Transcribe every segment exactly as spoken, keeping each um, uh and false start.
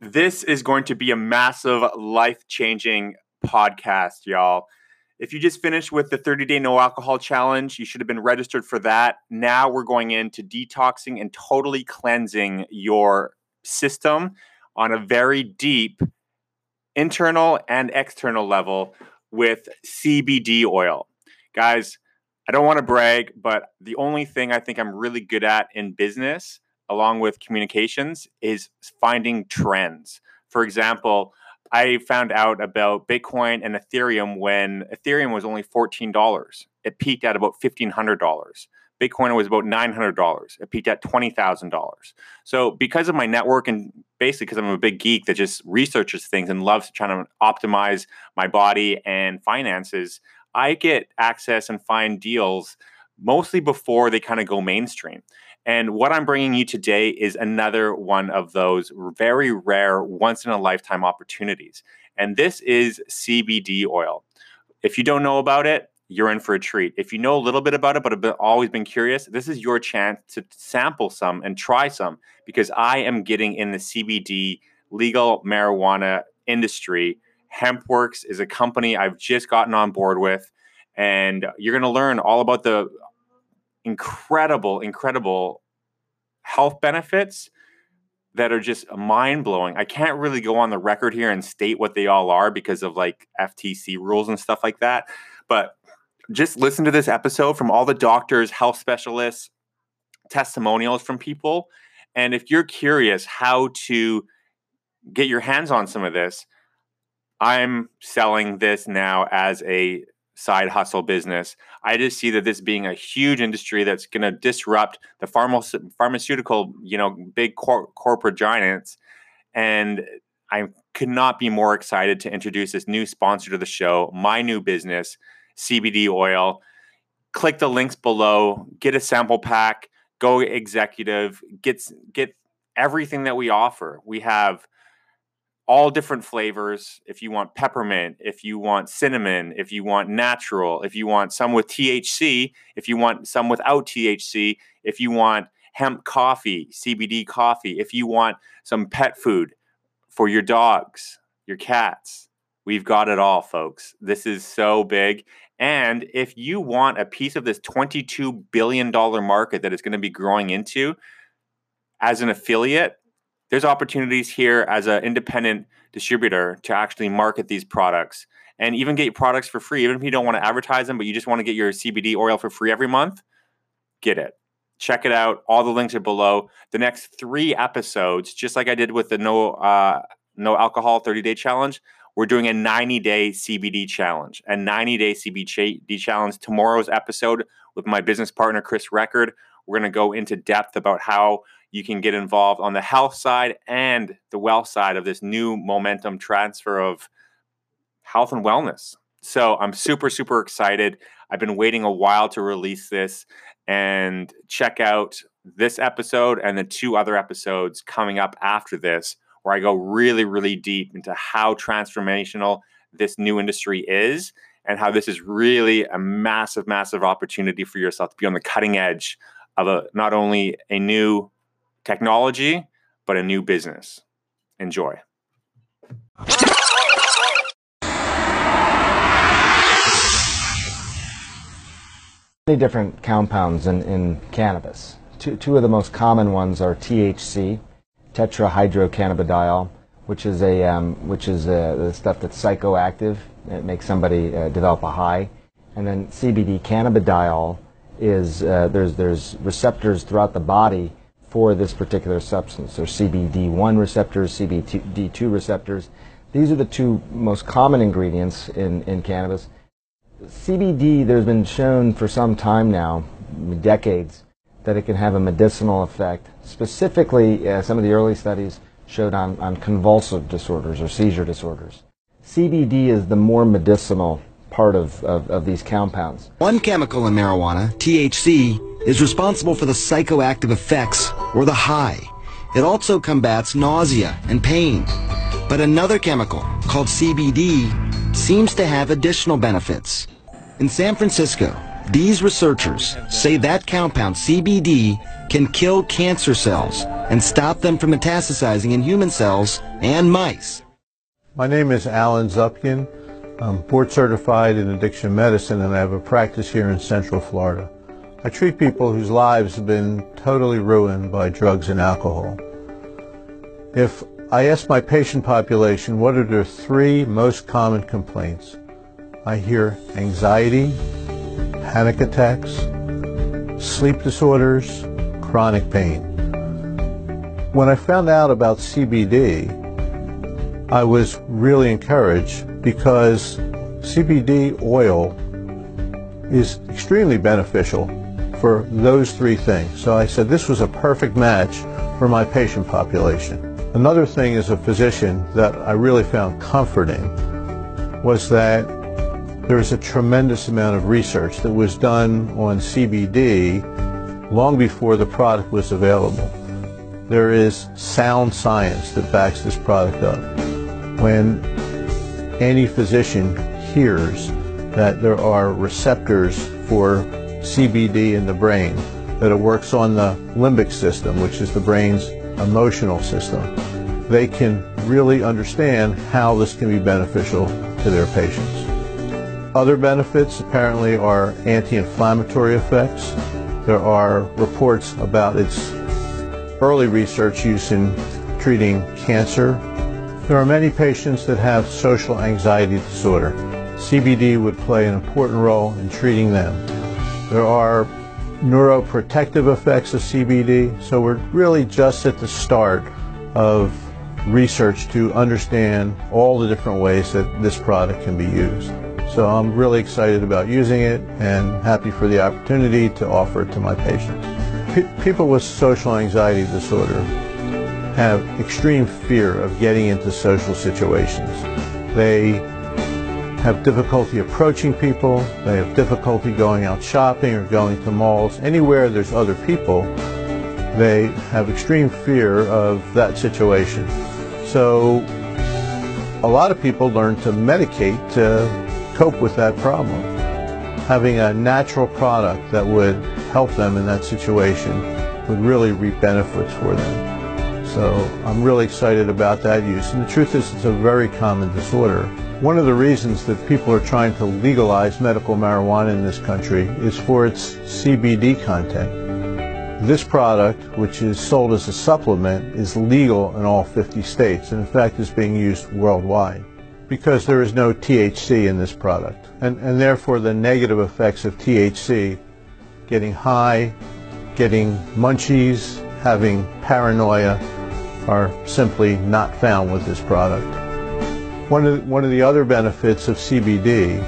This is going to be a massive, life-changing podcast, y'all. If you just finished with the thirty-day no alcohol challenge, you should have been registered for that. Now we're going into detoxing and totally cleansing your system on a very deep internal and external level with C B D oil. Guys, I don't want to brag, but the only thing I think I'm really good at in business, along with communications, is finding trends. For example, I found out about Bitcoin and Ethereum when Ethereum was only fourteen dollars. It peaked at about fifteen hundred dollars. Bitcoin was about nine hundred dollars. It peaked at twenty thousand dollars. So because of my network and basically because I'm a big geek that just researches things and loves trying to optimize my body and finances, I get access and find deals mostly before they kind of go mainstream. And what I'm bringing you today is another one of those very rare, once-in-a-lifetime opportunities. And this is C B D oil. If you don't know about it, you're in for a treat. If you know a little bit about it, but have always been curious, this is your chance to sample some and try some, because I am getting in the C B D legal marijuana industry. HempWorks is a company I've just gotten on board with, and you're going to learn all about the incredible, incredible health benefits that are just mind-blowing. I can't really go on the record here and state what they all are because of like F T C rules and stuff like that. But just listen to this episode from all the doctors, health specialists, testimonials from people. And if you're curious how to get your hands on some of this, I'm selling this now as a side hustle business. I just see that this being a huge industry that's going to disrupt the pharma- pharmaceutical, you know, big cor- corporate giants. And I could not be more excited to introduce this new sponsor to the show, my new business, C B D oil. Click the links below, get a sample pack, go executive, get, get everything that we offer. We have all different flavors. If you want peppermint, if you want cinnamon, if you want natural, if you want some with T H C, if you want some without T H C, if you want hemp coffee, C B D coffee, if you want some pet food for your dogs, your cats, we've got it all, folks. This is so big. And if you want a piece of this twenty-two billion dollars market that it's going to be growing into as an affiliate, there's opportunities here as an independent distributor to actually market these products and even get products for free. Even if you don't want to advertise them, but you just want to get your C B D oil for free every month, get it. Check it out. All the links are below. The next three episodes, just like I did with the no uh, no alcohol thirty-day challenge, we're doing a ninety-day C B D challenge, a ninety-day C B D challenge. Tomorrow's episode with my business partner, Chris Record, we're going to go into depth about how you can get involved on the health side and the wealth side of this new momentum transfer of health and wellness. So I'm super, super excited. I've been waiting a while to release this, and check out this episode and the two other episodes coming up after this, where I go really, really deep into how transformational this new industry is and how this is really a massive, massive opportunity for yourself to be on the cutting edge of a, not only a new technology, but a new business. Enjoy. Many different compounds in, in cannabis. Two, two of the most common ones are T H C, tetrahydrocannabidiol, which is a um, which is a, the stuff that's psychoactive. It makes somebody uh, develop a high, and then C B D cannabidiol is uh, there's there's receptors throughout the body for this particular substance. So C B D one receptors, C B D two receptors. These are the two most common ingredients in, in cannabis. C B D, there's been shown for some time now, decades, that it can have a medicinal effect. Specifically, uh, some of the early studies showed on, on convulsive disorders or seizure disorders. C B D is the more medicinal part of, of, of these compounds. One chemical in marijuana, T H C, is responsible for the psychoactive effects, or the high. It also combats nausea and pain. But another chemical, called C B D, seems to have additional benefits. In San Francisco, these researchers say that compound, C B D, can kill cancer cells and stop them from metastasizing in human cells and mice. My name is Alan Zupkin. I'm board certified in addiction medicine and I have a practice here in Central Florida. I treat people whose lives have been totally ruined by drugs and alcohol. If I ask my patient population what are their three most common complaints, I hear anxiety, panic attacks, sleep disorders, chronic pain. When I found out about C B D, I was really encouraged because C B D oil is extremely beneficial for those three things. So I said this was a perfect match for my patient population. Another thing as a physician that I really found comforting was that there's a tremendous amount of research that was done on C B D long before the product was available. There is sound science that backs this product up. When any physician hears that there are receptors for C B D in the brain, that it works on the limbic system, which is the brain's emotional system, they can really understand how this can be beneficial to their patients. Other benefits apparently are anti-inflammatory effects. There are reports about its early research use in treating cancer. There are many patients that have social anxiety disorder. C B D would play an important role in treating them. There are neuroprotective effects of C B D, so we're really just at the start of research to understand all the different ways that this product can be used. So I'm really excited about using it and happy for the opportunity to offer it to my patients. P- people with social anxiety disorder have extreme fear of getting into social situations. They have difficulty approaching people, they have difficulty going out shopping or going to malls. Anywhere there's other people, they have extreme fear of that situation. So a lot of people learn to medicate to cope with that problem. Having a natural product that would help them in that situation would really reap benefits for them. So I'm really excited about that use. And the truth is, it's a very common disorder. One of the reasons that people are trying to legalize medical marijuana in this country is for its C B D content. This product, which is sold as a supplement, is legal in all fifty states, and in fact is being used worldwide because there is no T H C in this product. And, and therefore the negative effects of T H C, getting high, getting munchies, having paranoia, are simply not found with this product. One of, one of the other benefits of C B D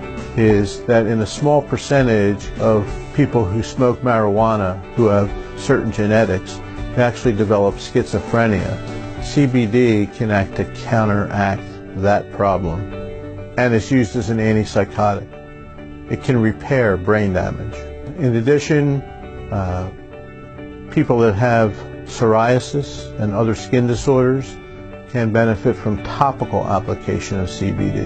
is that in a small percentage of people who smoke marijuana who have certain genetics, they actually develop schizophrenia. C B D can act to counteract that problem, and it's used as an antipsychotic. It can repair brain damage. In addition, uh, people that have psoriasis and other skin disorders can benefit from topical application of C B D.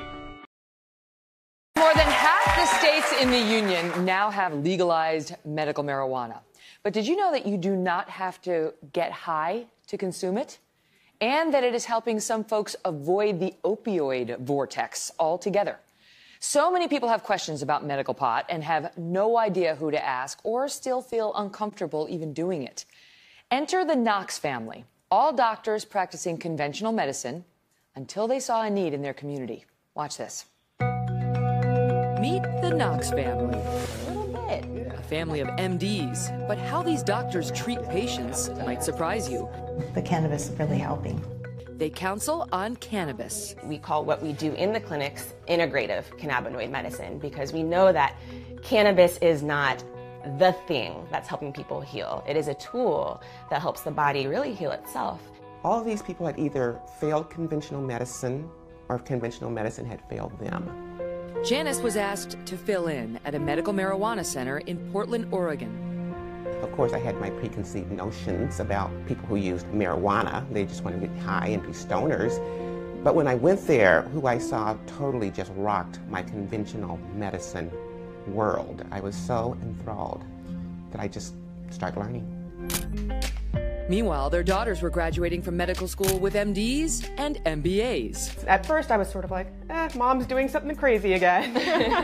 More than half the states in the union now have legalized medical marijuana. But did you know that you do not have to get high to consume it? And that it is helping some folks avoid the opioid vortex altogether. So many people have questions about medical pot and have no idea who to ask or still feel uncomfortable even doing it. Enter the Knox family, all doctors practicing conventional medicine until they saw a need in their community. Watch this. Meet the Knox family. A little bit. A family of M Ds, but how these doctors treat patients might surprise you. The cannabis is really helping. They counsel on cannabis. We call what we do in the clinics integrative cannabinoid medicine because we know that cannabis is not the thing that's helping people heal. It is a tool that helps the body really heal itself. All of these people had either failed conventional medicine or conventional medicine had failed them. Janice was asked to fill in at a medical marijuana center in Portland, Oregon. Of course, I had my preconceived notions about people who used marijuana. They just want to get high and be stoners. But when I went there, who I saw totally just rocked my conventional medicine world. I was so enthralled that I just started learning. Meanwhile, their daughters were graduating from medical school with M Ds and M B As. At first, I was sort of like, eh, mom's doing something crazy again.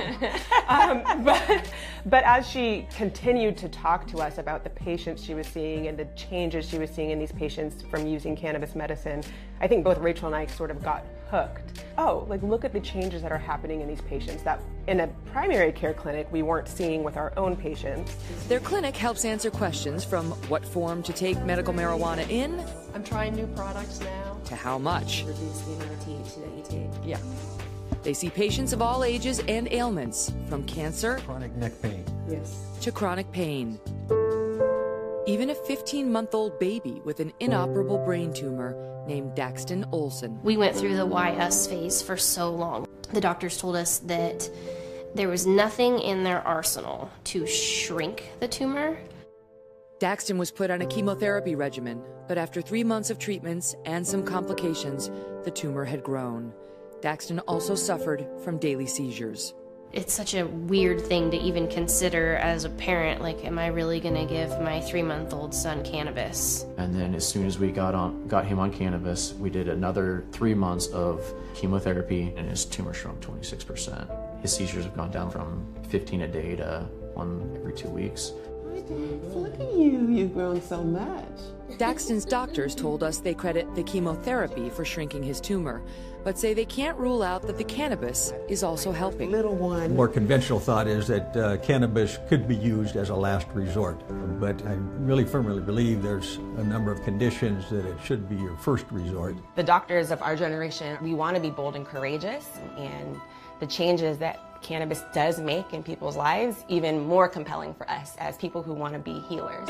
um, but, but as she continued to talk to us about the patients she was seeing and the changes she was seeing in these patients from using cannabis medicine, I think both Rachel and I sort of got hooked. Oh, like look at the changes that are happening in these patients that in a primary care clinic we weren't seeing with our own patients. Their clinic helps answer questions from what form to take medical marijuana in. I'm trying new products now. To how much. Reduce the amount of T H C that you take. Yeah. They see patients of all ages and ailments, from cancer, chronic neck pain, yes, to chronic pain. Even a fifteen-month-old baby with an inoperable brain tumor named Daxton Olson. We went through the why us phase for so long. The doctors told us that there was nothing in their arsenal to shrink the tumor. Daxton was put on a chemotherapy regimen, but after three months of treatments and some complications, the tumor had grown. Daxton also suffered from daily seizures. It's such a weird thing to even consider as a parent. Like, am I really gonna give my three-month-old son cannabis? And then as soon as we got on, got him on cannabis, we did another three months of chemotherapy, and his tumor shrunk twenty-six percent. His seizures have gone down from fifteen a day to one every two weeks. Look at you, you've grown so much. Daxton's doctors told us they credit the chemotherapy for shrinking his tumor, but say they can't rule out that the cannabis is also helping. Little one. More conventional thought is that uh, cannabis could be used as a last resort, but I really firmly believe there's a number of conditions that it should be your first resort. The doctors of our generation, we want to be bold and courageous, and the changes that cannabis does make in people's lives even more compelling for us as people who want to be healers.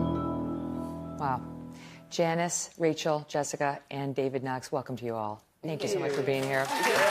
Wow. Janice, Rachel, Jessica, and David Knox, welcome to you all. Thank you so much for being here.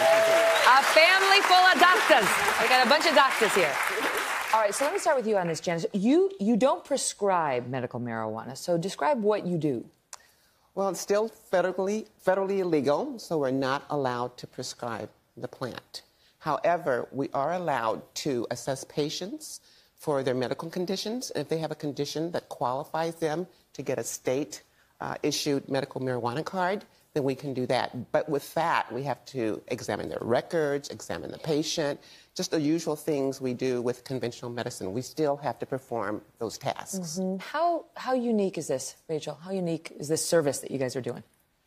A family full of doctors. We got a bunch of doctors here. All right, so let me start with you on this, Janice. You, you don't prescribe medical marijuana, so describe what you do. Well, it's still federally, federally illegal, so we're not allowed to prescribe the plant. However, we are allowed to assess patients for their medical conditions. If they have a condition that qualifies them to get a state-issued uh, medical marijuana card, then we can do that. But with that, we have to examine their records, examine the patient, just the usual things we do with conventional medicine. We still have to perform those tasks. Mm-hmm. How, how unique is this, Rachel? How unique is this service that you guys are doing?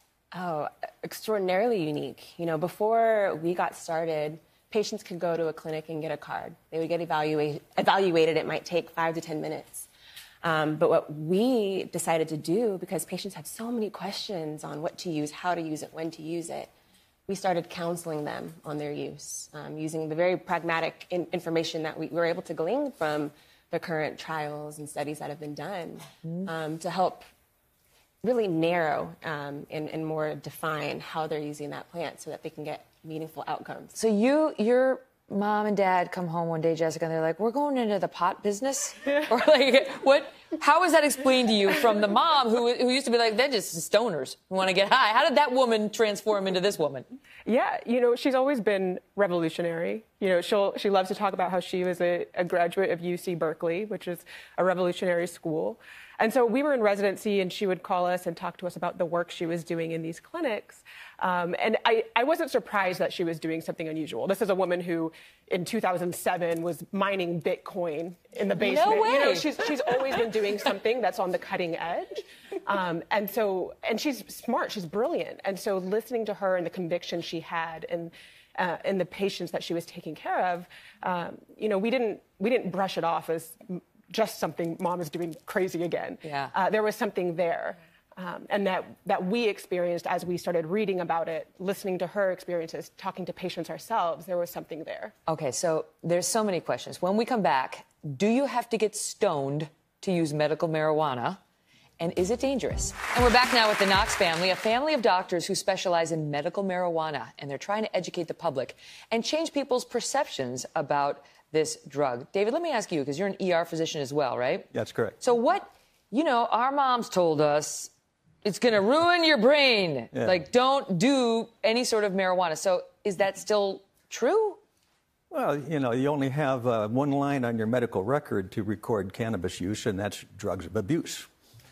Oh, extraordinarily unique. You know, before we got started, patients could go to a clinic and get a card. They would get evaluate, evaluated. It might take five to ten minutes. Um, but what we decided to do, because patients had so many questions on what to use, how to use it, when to use it, we started counseling them on their use, um, using the very pragmatic in information that we were able to glean from the current trials and studies that have been done, mm-hmm. um, to help really narrow um, and, and more define how they're using that plant so that they can get meaningful outcomes. So you, your mom and dad come home one day, Jessica, and they're like, we're going into the pot business? Or like, what, how was that explained to you from the mom who, who used to be like, they're just stoners who want to get high? How did that woman transform into this woman? Yeah, you know, she's always been revolutionary. You know, she'll, she loves to talk about how she was a, a graduate of U C Berkeley, which is a revolutionary school. And so we were in residency, and she would call us and talk to us about the work she was doing in these clinics. Um, and I, I wasn't surprised that she was doing something unusual. This is a woman who, in two thousand seven, was mining Bitcoin in the basement. No way. You know, she's, she's always been doing something that's on the cutting edge. Um, and so, and she's smart, she's brilliant. And so listening to her and the conviction she had and uh, and the patients that she was taking care of, um, you know, we didn't we didn't brush it off as just something mom is doing crazy again. Yeah. Uh, there was something there. Um, and that, that we experienced as we started reading about it, listening to her experiences, talking to patients ourselves, there was something there. Okay, so there's so many questions. When we come back, do you have to get stoned to use medical marijuana? And is it dangerous? And we're back now with the Knox family, a family of doctors who specialize in medical marijuana, and they're trying to educate the public and change people's perceptions about this drug. David, let me ask you, because you're an E R physician as well, right? That's correct. So what, you know, our moms told us it's going to ruin your brain. Yeah. Like, don't do any sort of marijuana. So is that still true? Well, you know, you only have uh, one line on your medical record to record cannabis use, and that's drugs of abuse.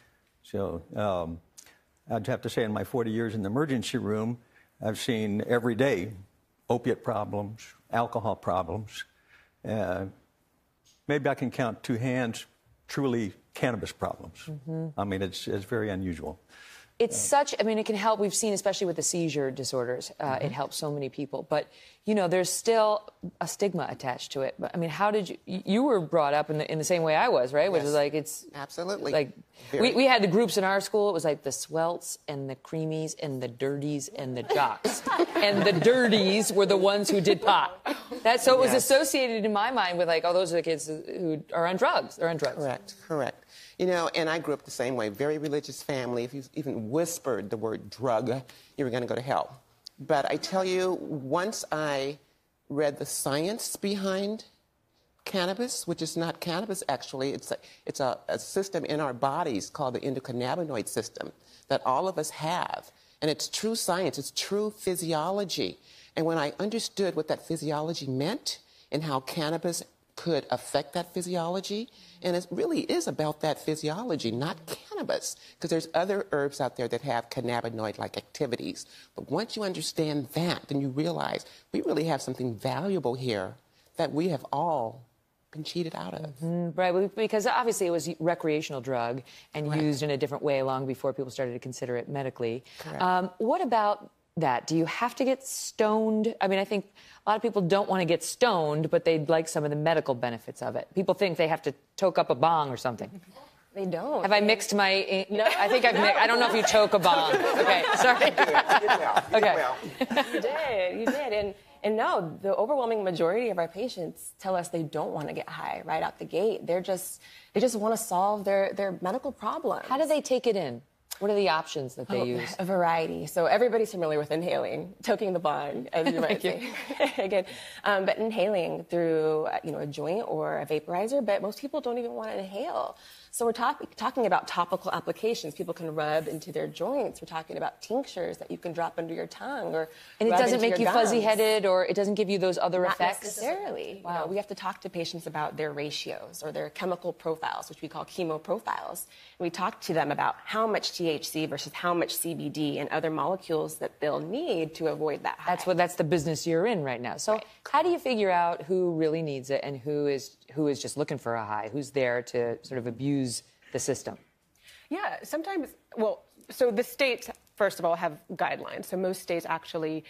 So um, I'd have to say in my forty years in the emergency room, I've seen every day opiate problems, alcohol problems. Uh, maybe I can count two hands, truly cannabis problems. Mm-hmm. I mean, it's, it's very unusual. It's such, I mean, it can help. We've seen, especially with the seizure disorders, uh, mm-hmm. it helps so many people. But, you know, there's still a stigma attached to it. But, I mean, how did you, you were brought up in the, in the same way I was, right? Which yes. is like, it's... Absolutely. Like, we, we had the groups in our school. It was like the swelts and the creamies and the dirties and the jocks. And the dirties were the ones who did pot. That, so it was yes. associated in my mind with like, oh, those are the kids who are on drugs. They're on drugs. Correct, correct. You know, and I grew up the same way, very religious family. If you even whispered the word drug, you were going to go to hell. But I tell you, once I read the science behind cannabis, which is not cannabis actually, it's a, it's a, a system in our bodies called the endocannabinoid system that all of us have. And it's true science, it's true physiology. And when I understood what that physiology meant and how cannabis could affect that physiology, and it really is about that physiology, not cannabis, because there's other herbs out there that have cannabinoid-like activities. But once you understand that, then you realize we really have something valuable here that we have all been cheated out of. Mm-hmm. Right, because obviously it was a recreational drug and Correct. Used in a different way long before people started to consider it medically. Um, what about that? Do you have to get stoned? I mean, I think a lot of people don't want to get stoned, but they'd like some of the medical benefits of it. People think they have to toke up a bong or something. They don't. Have I mixed my... No. I think I've... No. Mi- I don't know if you toke a bong. Okay, sorry. You did. You did well. You okay. did well. You did. You did. And, and no, the overwhelming majority of our patients tell us they don't want to get high right out the gate. They're just... They just want to solve their, their medical problems. How do they take it in? What are the options that they oh, use? A variety. So everybody's familiar with inhaling, toking the bong, as you might say. Again, um, but inhaling through uh, you know a joint or a vaporizer. But most people don't even want to inhale. So we're talk- talking about topical applications. People can rub into their joints. We're talking about tinctures that you can drop under your tongue, or and it rub doesn't into make your you gums. Fuzzy-headed, or it doesn't give you those other Not effects. necessarily. Wow. You know, we have to talk to patients about their ratios or their chemical profiles, which we call chemo profiles. And we talk to them about how much T H C versus how much C B D and other molecules that they'll need to avoid that high. That's what that's the business you're in right now. So right. How do you figure out who really needs it and who is who is just looking for a high? Who's there to sort of abuse the system? Yeah, sometimes, well, so the states, first of all, have guidelines. So most states actually,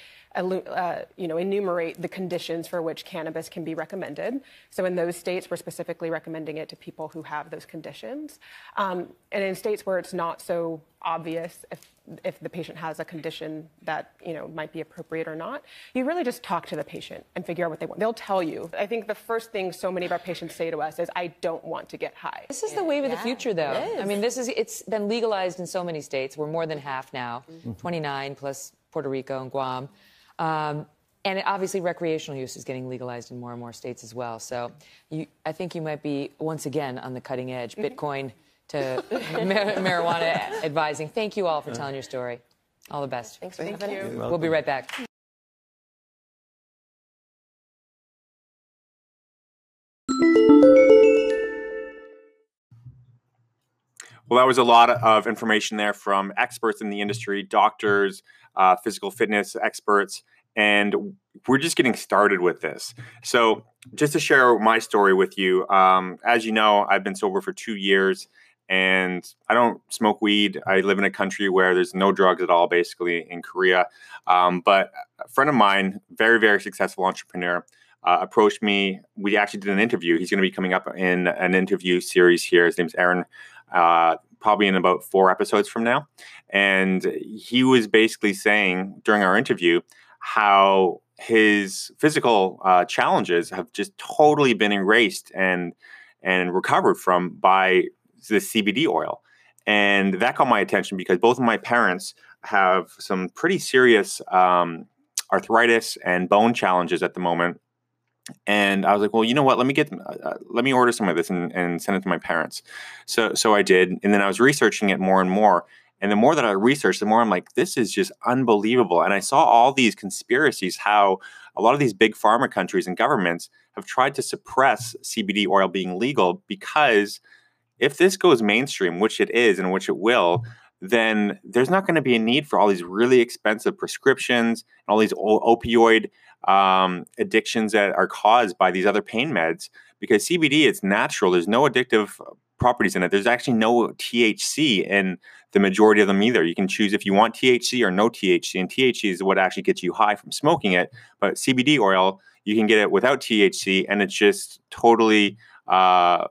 uh, you know, enumerate the conditions for which cannabis can be recommended. So in those states, we're specifically recommending it to people who have those conditions. Um, and in states where it's not so obvious if if the patient has a condition that, you know, might be appropriate or not, you really just talk to the patient and figure out what they want. They'll tell you. I think the first thing so many of our patients say to us is, I don't want to get high. This is the wave of yeah, the future, though. I mean, this is, it's been legalized in so many states. We're more than half now, mm-hmm. twenty-nine plus Puerto Rico and Guam. Um, and it, obviously recreational use is getting legalized in more and more states as well. So you, I think you might be, once again, on the cutting edge. Mm-hmm. Bitcoin to mar- marijuana advising. Thank you all for telling your story. All the best. Thanks for Thank having you. us. We'll be right back. Well, that was a lot of information there from experts in the industry, doctors, uh, physical fitness experts, and we're just getting started with this. So just to share my story with you, um, as you know, I've been sober for two years. And I don't smoke weed. I live in a country where there's no drugs at all, basically, in Korea. Um, but a friend of mine, very, very successful entrepreneur, uh, approached me. We actually did an interview. He's going to be coming up in an interview series here. His name's Aaron, uh, probably in about four episodes from now. And he was basically saying during our interview how his physical uh, challenges have just totally been erased and and recovered from by the C B D oil. And that caught my attention because both of my parents have some pretty serious um, arthritis and bone challenges at the moment. And I was like, well, you know what? Let me get, uh, let me order some of this and, and send it to my parents. So, so I did. And then I was researching it more and more. And the more that I researched, the more I'm like, this is just unbelievable. And I saw all these conspiracies, how a lot of these big pharma countries and governments have tried to suppress C B D oil being legal because if this goes mainstream, which it is and which it will, then there's not going to be a need for all these really expensive prescriptions and all these opioid um, addictions that are caused by these other pain meds, because C B D, it's natural. There's no addictive properties in it. There's actually no T H C in the majority of them either. You can choose if you want T H C or no T H C, and T H C is what actually gets you high from smoking it. But C B D oil, you can get it without T H C, and it's just totally uh,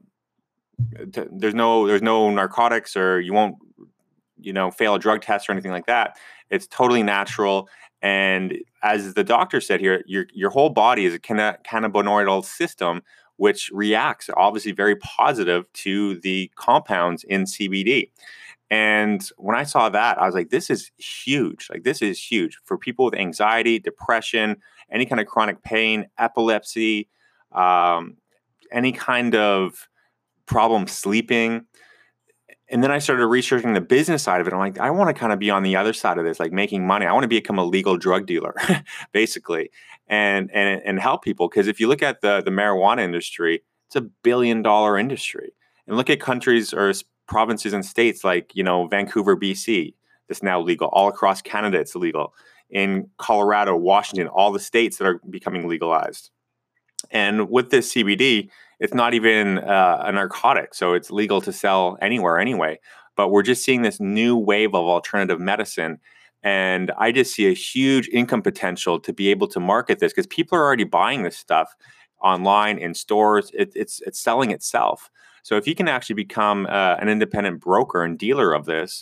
t- there's no there's no narcotics, or you won't you know fail a drug test or anything like that. It's totally natural. And as the doctor said here, your your whole body is a canna- cannabinoidal system, which reacts obviously very positive to the compounds in C B D. And when I saw that, I was like, this is huge. Like, this is huge for people with anxiety, depression, any kind of chronic pain, epilepsy, um, any kind of problem sleeping. And then I started researching the business side of it. I'm like, I want to kind of be on the other side of this, like making money. I want to become a legal drug dealer, basically, and and and help people. Because if you look at the the marijuana industry, it's a billion dollar industry. And look at countries or provinces and states like, you know, Vancouver, B C, that's now legal. All across Canada, it's illegal. In Colorado, Washington, all the states that are becoming legalized. And with this C B D, it's not even uh, a narcotic, so it's legal to sell anywhere anyway. But we're just seeing this new wave of alternative medicine. And I just see a huge income potential to be able to market this, because people are already buying this stuff online, in stores. It, it's it's selling itself. So if you can actually become uh, an independent broker and dealer of this,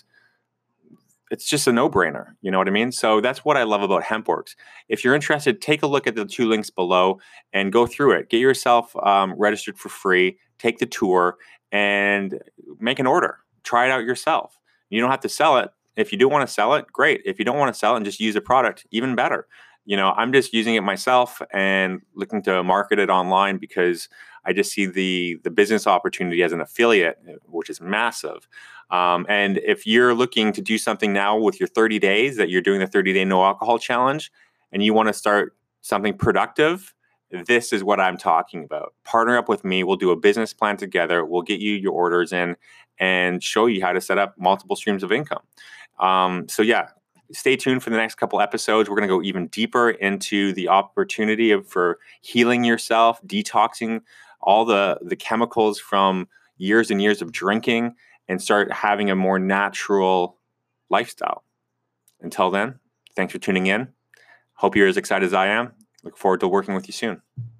it's just a no-brainer. You know what I mean? So that's what I love about HempWorks. If you're interested, take a look at the two links below and go through it. Get yourself um, registered for free, take the tour, and make an order. Try it out yourself. You don't have to sell it. If you do want to sell it, great. If you don't want to sell it and just use the product, even better. You know, I'm just using it myself and looking to market it online, because I just see the the business opportunity as an affiliate, which is massive. Um, and if you're looking to do something now with your thirty days, that you're doing the thirty day no alcohol challenge, and you want to start something productive, this is what I'm talking about. Partner up with me. We'll do a business plan together. We'll get you your orders in and show you how to set up multiple streams of income. Um, so yeah, stay tuned for the next couple episodes. We're going to go even deeper into the opportunity of for healing yourself, detoxing all the, the chemicals from years and years of drinking, and start having a more natural lifestyle. Until then, thanks for tuning in. Hope you're as excited as I am. Look forward to working with you soon.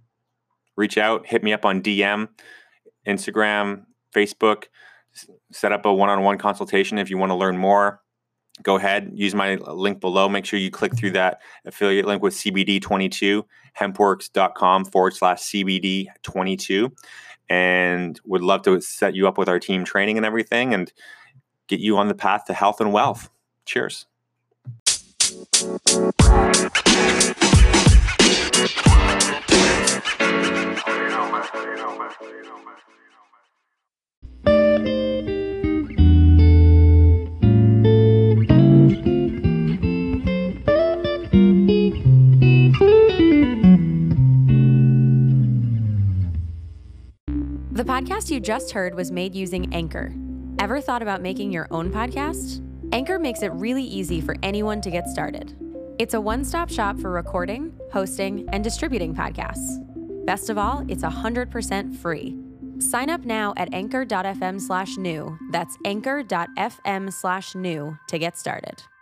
Reach out, hit me up on D M, Instagram, Facebook, set up a one-on-one consultation if you want to learn more. Go ahead, use my link below. Make sure you click through that affiliate link with C B D twenty-two, hempworks.com forward slash CBD twenty-two. And would love to set you up with our team training and everything and get you on the path to health and wealth. Cheers. The podcast you just heard was made using Anchor. Ever thought about making your own podcast? Anchor makes it really easy for anyone to get started. It's a one-stop shop for recording, hosting, and distributing podcasts. Best of all, it's one hundred percent free. Sign up now at anchor.fm slash new. That's anchor.fm slash new to get started.